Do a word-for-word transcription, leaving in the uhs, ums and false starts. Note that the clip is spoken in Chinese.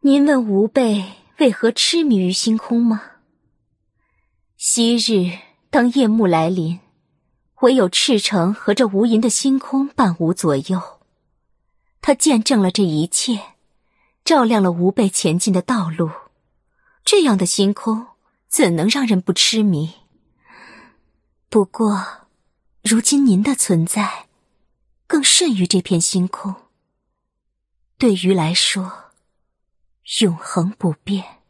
您问吾辈为何痴迷于星空吗？昔日当夜幕来临，唯有赤诚和这无垠的星空伴吾左右，它见证了这一切，照亮了吾辈前进的道路。这样的星空怎能让人不痴迷？不过如今您的存在更甚于这片星空，对于来说永恒不变。